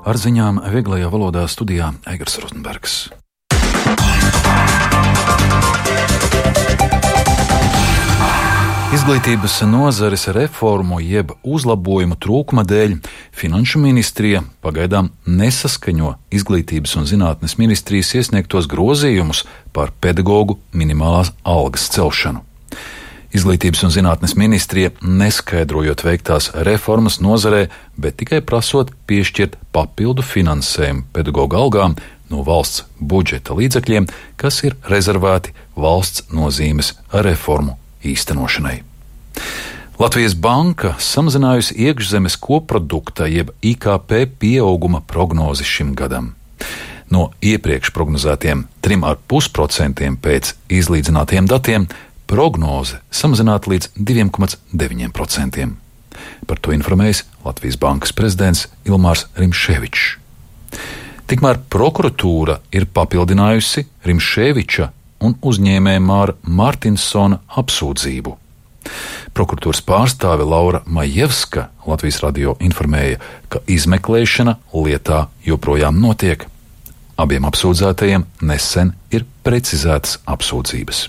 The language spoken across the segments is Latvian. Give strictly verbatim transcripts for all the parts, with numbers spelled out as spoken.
Ar ziņām vieglajā valodā studijā Eigars Rozenbergs. Izglītības nozares reformu jeb uzlabojumu trūkuma dēļ Finanšu ministrija pagaidām nesaskaņo Izglītības un zinātnes ministrijas iesniegtos grozījumus par pedagogu minimālās algas celšanu. Izglītības un zinātnes ministrija neskaidrojot veiktās reformas nozarē, bet tikai prasot piešķirt papildu finansējumu pedagogu algām no valsts budžeta līdzekļiem, kas ir rezervēti valsts nozīmes reformu īstenošanai. Latvijas Banka samazinājusi iekšzemes koprodukta jeb I K P pieauguma prognozi šim gadam. No iepriekš prognozētiem trim komats pieci procenti pēc izlīdzinātiem datiem prognoze samazināta līdz diviem komats deviņi procenti. Par to informējis Latvijas Bankas prezidents Ilmārs Rimšēvičs. Tikmēr prokuratūra ir papildinājusi Rimšēviča un uzņēmēja Māra Martinsona apsūdzību. Prokuratūras pārstāve Laura Majevska Latvijas radio informēja, ka izmeklēšana lietā joprojām notiek. Abiem apsūdzētajiem nesen ir precizētas apsūdzības.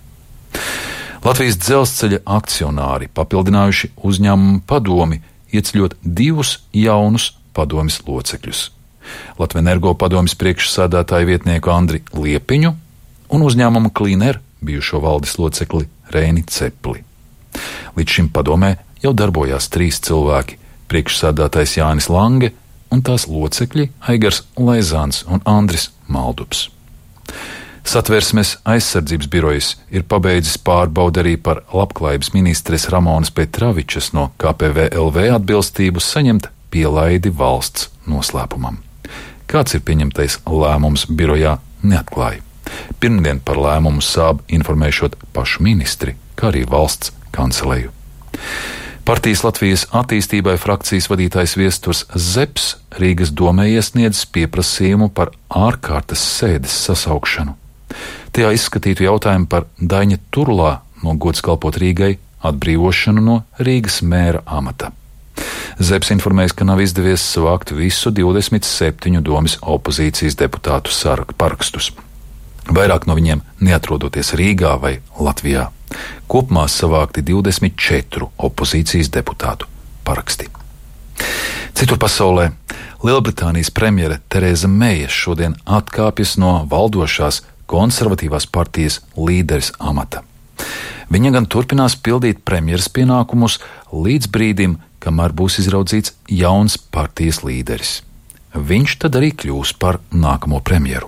Latvijas dzelzceļa akcionāri papildinājuši uzņēmumu padomi, ieceļot divus jaunus padomes locekļus. Latvenergo padomes priekšsēdētāju vietnieku Andri Liepiņu un uzņēmuma Cleaner bijušo valdes locekli Reini Cepli. Līdz šim padomē jau darbojās trīs cilvēki – priekšsēdētājs Jānis Lange un tās locekļi Aigars Laizāns un Andris Maldups. Satversmes aizsardzības birojas ir pabeidzis pārbaudi arī par labklājības ministres Ramonas Petravičas no K P V L V atbilstību saņemt pielaidi valsts noslēpumam. Kāds ir pieņemtais lēmums birojā, neatklāja. Pirmdien par lēmumu sāb informēšot pašu ministri, kā arī valsts kanceleju. Partijas Latvijas attīstībai frakcijas vadītājs Viesturs Zeps Rīgas domē iesniedzis pieprasījumu par ārkārtas sēdes sasaukšanu. Tajā izskatītu jautājumu par Daņa Turlā no gods kalpot Rīgai atbrīvošanu no Rīgas mēra amata. Zeps informēs, ka nav izdevies savākt visu divdesmit septiņu domes opozīcijas deputātu parakstus. Vairāk no viņiem neatrodoties Rīgā vai Latvijā. Kopumā savākti divdesmit četru opozīcijas deputātu paraksti. Citur pasaulē Lielbritānijas premjere Tereza Meija šodien atkāpjas no valdošās konservatīvās partijas līderes amata. Viņa gan turpinās pildīt premjeras pienākumus līdz brīdim, kamēr būs izraudzīts jauns partijas līderis. Viņš tad arī kļūs par nākamo premjeru.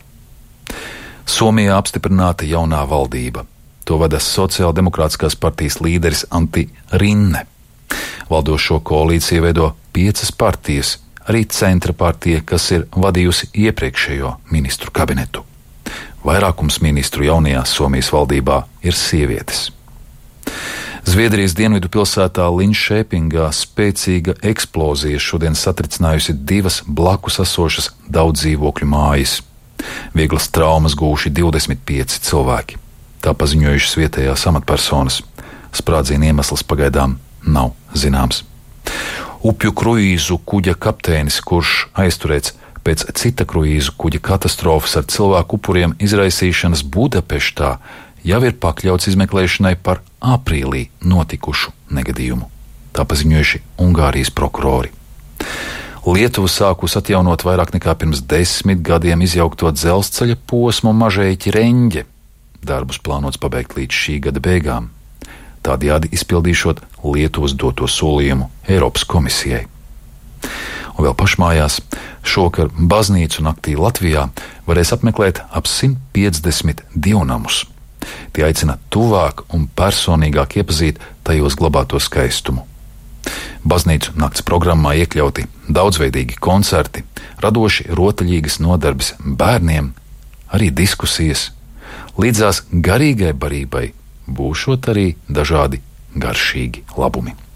Somijā apstiprināta jaunā valdība. To vada Sociāldemokrātiskās partijas līderis Antti Rinne. Valdošo koalīciju veido piecas partijas, arī centra partija, kas ir vadījusi iepriekšējo ministru kabinetu. Vairākums ministru jaunajā Somijas valdībā ir sievietes. Zviedrijas dienvidu pilsētā Linšēpingā spēcīga eksplozija šodien satricinājusi divas blakus esošas daudz dzīvokļu mājas. Vieglas traumas gūši divdesmit pieci cilvēki. Tā paziņojušas vietējās amatpersonas. Sprādziena iemesls pagaidām nav zināms. Upju kruīzu kuģa kapteinis, kurš aizturēts pēc cita kruīzu kuģa katastrofas ar cilvēku upuriem izraisīšanas Budapeštā, jau ir pakļauts izmeklēšanai par aprīlī notikušu negadījumu. Tā paziņojuši Ungārijas prokurori. Lietuva sākus atjaunot vairāk nekā pirms desmit gadiem izjaukto dzelzceļa posmu Mažeiķi Reņģe. Darbus plānots pabeigt līdz šī gada beigām. Tādējādi izpildīšot Lietuvas doto solījumu Eiropas komisijai. Un vēl pašmājās šokar baznīcu naktī Latvijā varēs apmeklēt ap simt piecdesmit dievnamus. Tie aicina tuvāk un personīgāk iepazīt tajos glabāto skaistumu. Baznīcu nakts programmā iekļauti daudzveidīgi koncerti, radoši rotaļīgas nodarbes bērniem, arī diskusijas. Līdzās garīgai barībai būšot arī dažādi garšīgi labumi.